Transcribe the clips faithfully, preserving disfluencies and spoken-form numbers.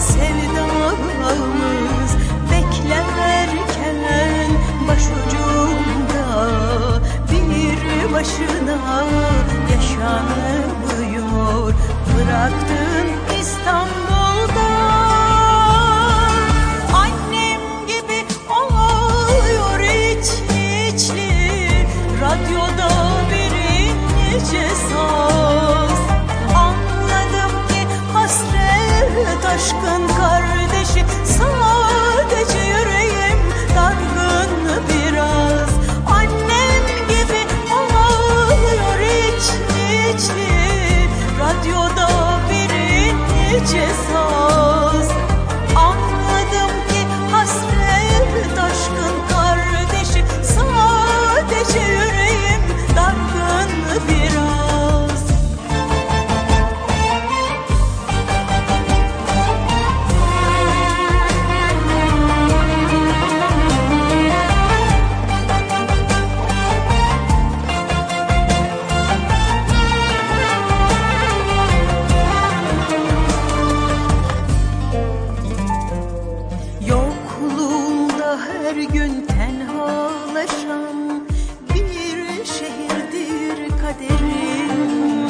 sevdamız beklerken başucumda bir başına yaşanmıyor. Bıraktın İstanbul'da. Annem gibi ağlıyor iç içli, radyoda bir ince saz. Anladım ki hasret aşkın kardeşi, sadece yüreğim dargın biraz. Annem gibi ağlıyor iç içli, radyoda bir ince saz. Anladım ki hasret aşkın kardeşi, sadece yüreğim dargın biraz. Yokluğunda her gün tenhalaşan bir şehirdir kaderim.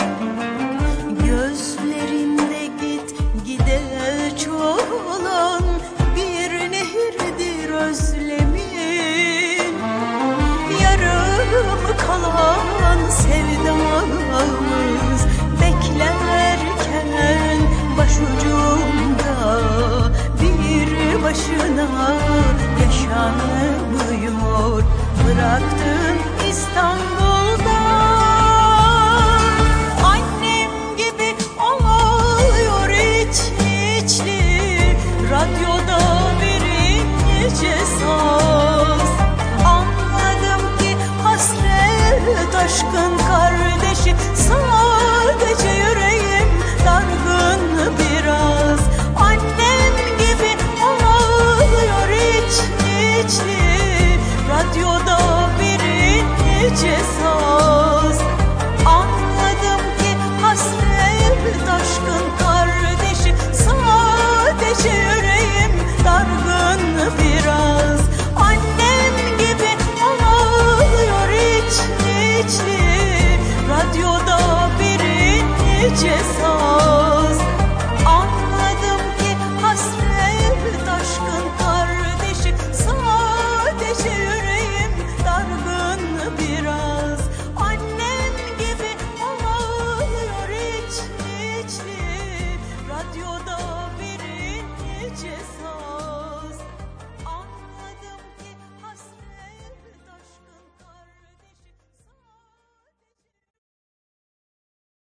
Gözlerinde git gide çoğalan bir nehirdir özlemin. Yarım kalan sevdamız beklerken başucumda bir başına yaşanmıyor. Bıraktın İstanbul.